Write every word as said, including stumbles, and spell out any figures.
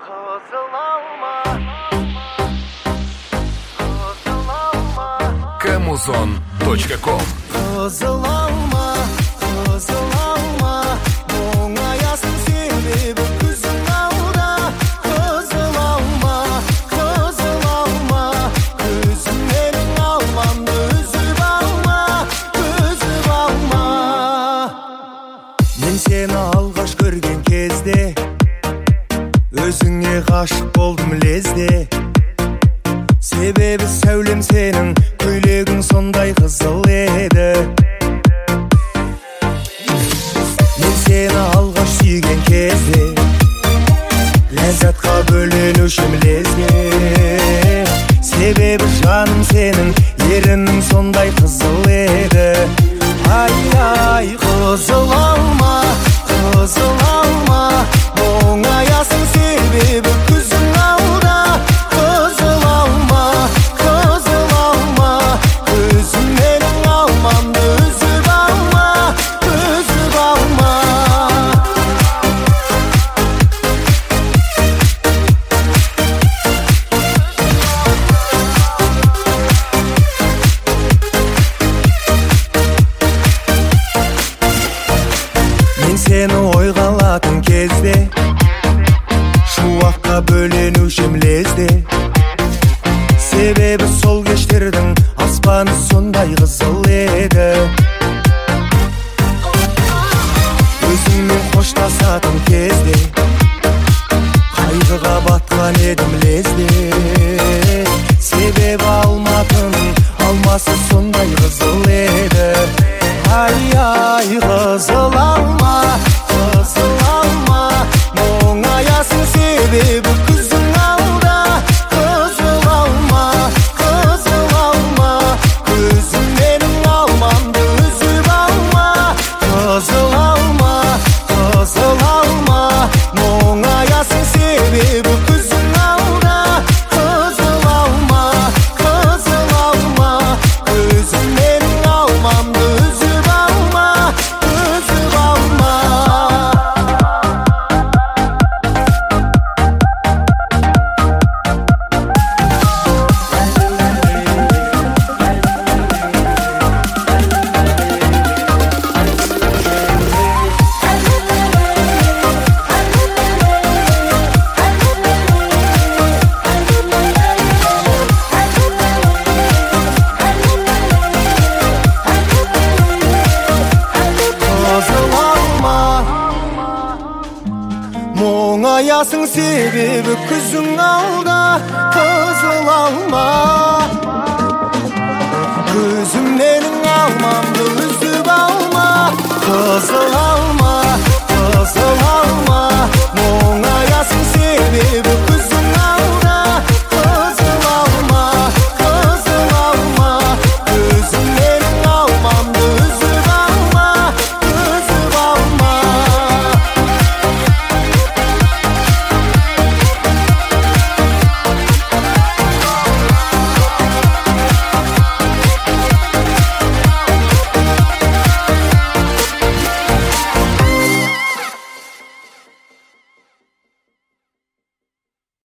Камузон точка ком. Kızıl alma, kızıl alma, muңаясың себебі күзің алда. Kızıl alma, kızıl alma, күзім менің алмамды үзіп алма, үзіп алма. Мен сені алғаш көрген кезде өзіңе ғашық болдым лезде. Себебі сәулем сенің, көйлегің сондай қызыл еді. Мен сені алғаш сүйген кезде ләззатқа бөленушім лезде. Себебі жаным сенің, ерінің сондай қызыл еді. Ай-ай, қызыл алма, қызыл алма, мұңаясың себебі күзің алда. Қызыл алма, қызыл алма, күзім менің алмамды үзіп алма, үзіп алма. Мен сені ойға алатын кезде шуаққа бөленушім лезде. Себебі сол кештердің аспаны сондай қызыл еді. Өзіңмен қоштасатын кезде қайғыға батқан едім лезде. Себебі алматының алмасы сондай қызыл еді. Ай-ай, қызыл алма, қызыл алма, мұңаясың себебі күзің алда. Қызыл алма, қызыл алма, күзім менің алмамды үзіп алма. Қызыл алма, қызыл алма, мұңаясың себебі күзің алда. Қызыл алма, қызыл алма, күзім менің алмамды үзіп алма, үзіп алма. Қызыл алма, мұңаясың себебі күзің алда. Қызыл алма, күзім менің алмамды